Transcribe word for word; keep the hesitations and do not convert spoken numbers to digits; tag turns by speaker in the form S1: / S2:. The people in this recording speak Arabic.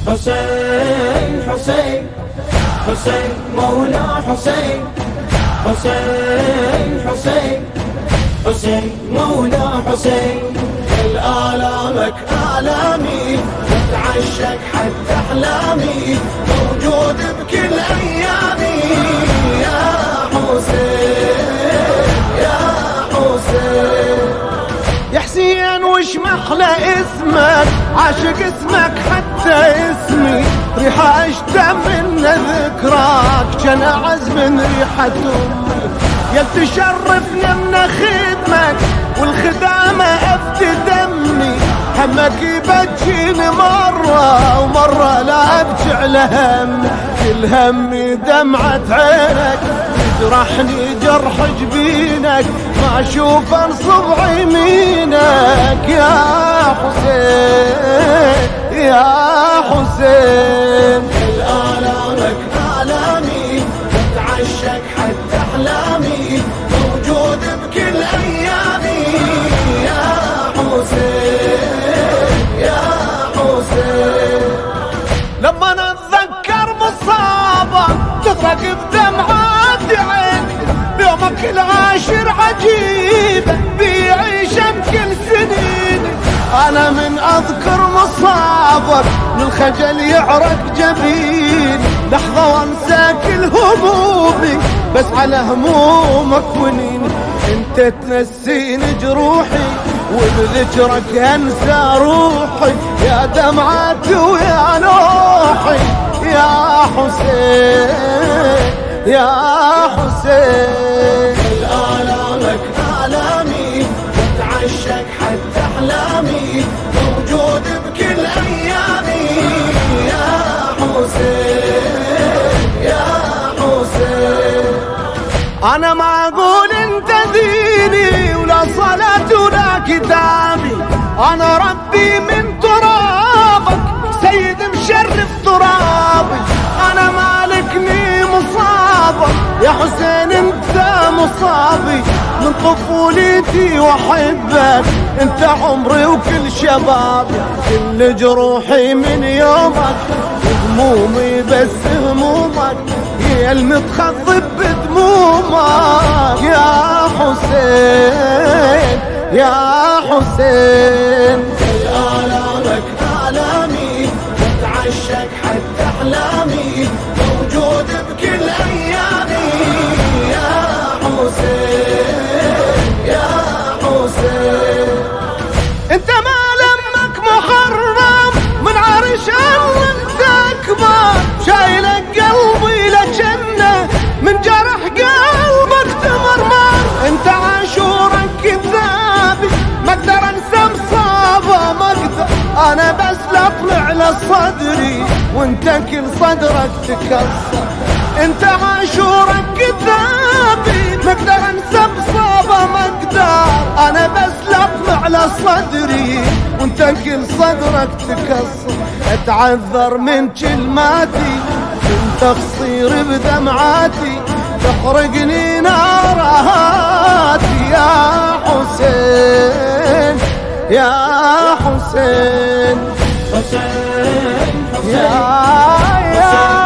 S1: حسين حسين حسين مولا حسين حسين حسين حسين مولا حسين الآلامك آلامي وتعشق حتى أحلامي موجود بكل أيامي يا حسين يا حسين
S2: يا حسين وش محلى اسمك عاشق اسمك حتى اسمي ريحة اشتم من ذكراك كان اعز من ريحة امي يا تشرفنا من خدمك والخدامة افت دمي همك يبجيني مرة ومرة لا ابكي على هم كل همي دمعة عينك تجرحني جرح جبينك ما اشوف انصب يمينك يا حسين يا حسين
S1: الآلامك آلامي وتعشق حتى أحلامي موجود بكل أيامي يا حسين يا حسين
S2: لما نتذكر مصابك تغرق بدمعات عيني يومك العاشر عجيبة بيعيشك كل سنيني أنا من أذكر مصابك من الخجل يعرق جبين لحظة وانسى كل همومي بس على همومك ونين انت تنسيني جروحي وبذكرك انسى روحي يا دمعتي ويا نوحي يا حسين يا حسين
S1: الآلامك آلامي وتعشق حتى أحلامي موجود بكل أيامي يا حسين يا حسين
S2: أنا ما أقول أنت ديني ولا صلاة ولا كتابي أنا ربي من ترابك سيد مشرف ترابي أنا مالكني مصابك يا حسين أنت مصابي من طفولتي وأحبك أنت عمري وكل شبابي كل جروحي من يومك همومي بس همومك هي المتخضب بدمومك يا حسين يا حسين
S1: الآلامك آلامي وتعشق حتى أحلامي موجود بكل أيامي يا حسين يا حسين
S2: انت ما لمك محرم من عرش الله انت اكبر شايلك قلبي لجنة من جرح قلبك تمرمر انت عاشورك كذابي ما اقدر انسى مصابه ما اقدر انا بس لا اطلع لصدري وانت كل صدرك تكسر انت عاشورك كذابي ما اقدر انسى مصابه ما اقدر انا بس لا اطلع لصدري وانت كل صدرك تكسر اتعذر من كلماتي من تقصير بدمعاتي تحرقني ناراتي يا حسين يا حسين
S1: حسين
S2: يا يا